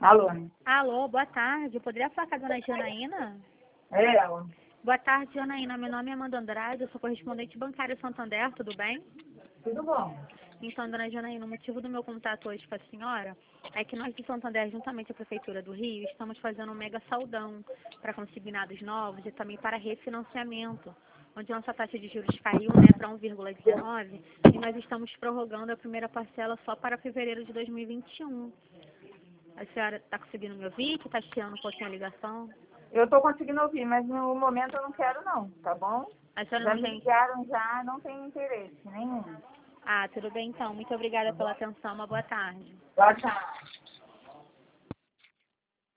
Alô? Alô, boa tarde. Eu poderia falar com a dona Janaína? É ela. Boa tarde, Janaína. Meu nome é Amanda Andrade, eu sou correspondente bancária Santander, tudo bem? Tudo bom? Então, dona Janaína, o motivo do meu contato hoje com a senhora é que nós de Santander, juntamente à Prefeitura do Rio, estamos fazendo um mega saldão para consignados novos e também para refinanciamento, onde nossa taxa de juros caiu, né, para 1,19 e nós estamos prorrogando a primeira parcela só para fevereiro de 2021. A senhora está conseguindo me ouvir? Que está chiando um pouquinho a ligação? Eu tô conseguindo ouvir, mas no momento eu não quero não, tá bom? A senhora Já não me tem... ligaram já, não tem interesse nenhum. Ah, tudo bem então. Muito obrigada pela atenção. Uma boa tarde. Boa tarde.